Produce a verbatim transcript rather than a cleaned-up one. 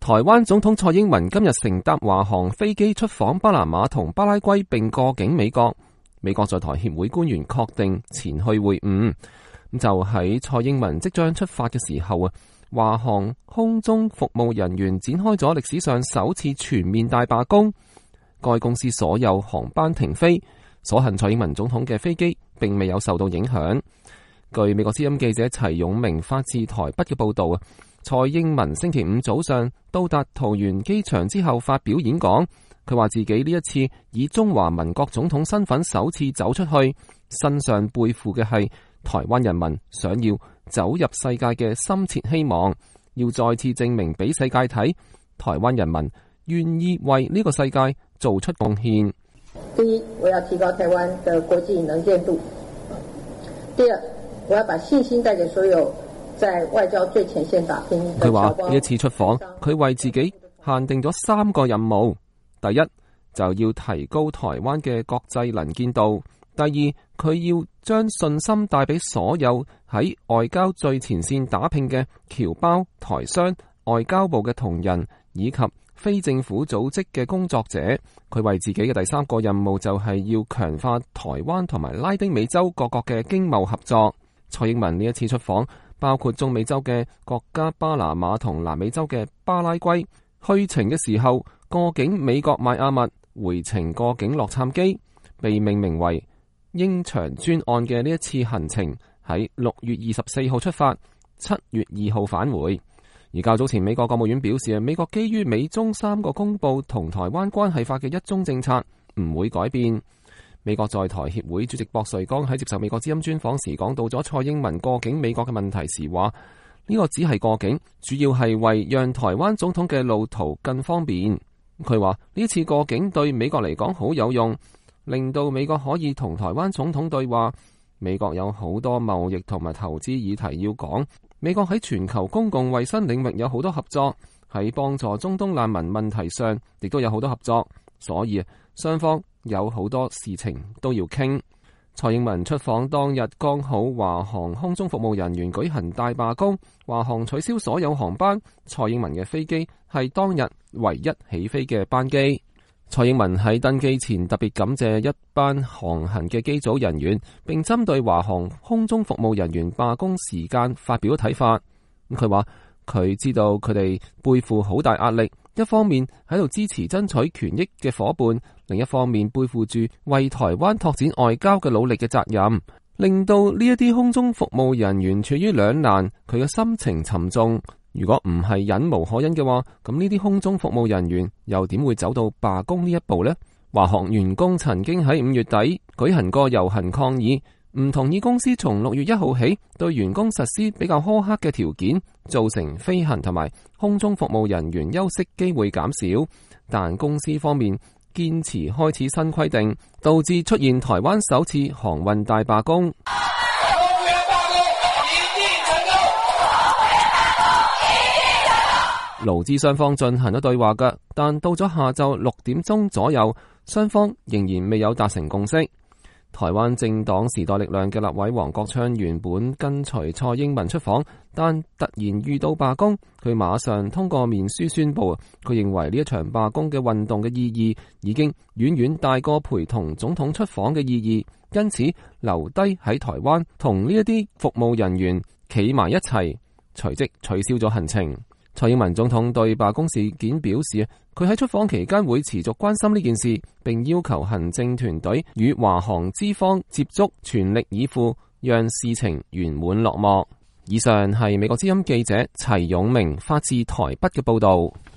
台灣總統蔡英文今日乘搭華航飛機出訪巴拿馬同巴拉圭，並過境美國。美國在台協會官員確定前去會晤。咁就喺蔡英文即將出發嘅時候啊，華航空中服務人員展開咗歷史上首次全面大罷工。該公司所有航班停飛，所幸蔡英文總統嘅飛機並未有受到影響。據美國之音記者齊永明發自台北嘅報道啊，蔡英文星期五早上到達桃園機場之後發表演講，佢話自己呢一次以中華民國總統身份首次走出去，身上背負嘅係台灣人民想要走入世界嘅深切希望，要再次證明俾世界睇，台灣人民願意為呢個世界做出貢獻。 第一，我要提高台灣的國際能見度；第二，我要把信心帶給所有在外交最前線打拼的僑胞。 佢話呢一次出訪，佢為自己限定咗三個任務：第一，就要提高台灣嘅國際能見度；第二，佢要將信心帶俾所有喺外交最前線打拼嘅僑胞、台商、外交部嘅同仁以及非政府組織嘅工作者。佢為自己嘅第三個任務就係要強化台灣同埋拉丁美洲各國嘅經貿合作。蔡英文呢一次出訪，包括中美洲嘅國家巴拿馬同南美洲嘅巴拉圭。去程嘅時候過境美國邁阿密，回程過境洛杉磯。被命名為鷹長專案嘅呢一次行程喺六月二十四號出發，七月二號返回。而較早前美國國務院表示，美國基於美中三個公報同台灣關係法嘅一中政策唔會改變。美國在台協會主席博瑞剛喺接受美國之音專訪時講到咗蔡英文過境美國嘅問題時話，呢個只係過境，主要係為讓台灣總統嘅路途更方便。佢話呢次過境對美國嚟講好有用，令到美國可以同台灣總統對話。美國有好多貿易同埋投資議題要講，美國喺全球公共衛生領域有好多合作，喺幫助中東難民問題上亦都有好多合作，所以雙方有好多事情都要傾。蔡英文出訪當日剛好華航空中服務人員舉行大罷工，華航取消所有航班，蔡英文嘅飛機係當日唯一起飛嘅班機。蔡英文喺登機前特別感謝一班航行嘅機組人員，並針對華航空中服務人員罷工時間發表睇法。佢話佢知道佢哋背負好大壓力，一方面喺度支持爭取權益嘅夥伴，另一方面背負住為台灣拓展外交嘅努力嘅責任，令到呢一啲空中服務人員處於兩難，佢嘅心情沉重。如果唔係忍無可忍嘅話，咁呢啲空中服務人員又點會走到罷工呢一步呢？華航員工曾經喺五月底舉行過遊行抗議，唔同意公司從六月一號起對員工實施比較苛刻嘅條件，造成飛行同埋空中服務人員休息機會減少。但公司方面堅持開始新規定，導致出現台灣首次航運大罷工。勞資雙方進行咗對話嘅，但到咗下晝六點鐘左右，雙方仍然未有達成共識。台灣政黨時代力量嘅立委黃國昌原本跟隨蔡英文出訪，但突然遇到罷工，佢馬上通過面書宣布，佢認為呢一場罷工嘅運動嘅意義已經遠遠大過陪同總統出訪嘅意義，因此留低喺台灣同呢一啲服務人員企埋一齊，隨即取消咗行程。蔡英文總統對罷工事件表示，佢喺出訪期間會持續關心呢件事，並要求行政團隊與華航資方接觸，全力以赴，讓事情圓滿落幕。以上係美國之音記者齊永明發自台北嘅報道。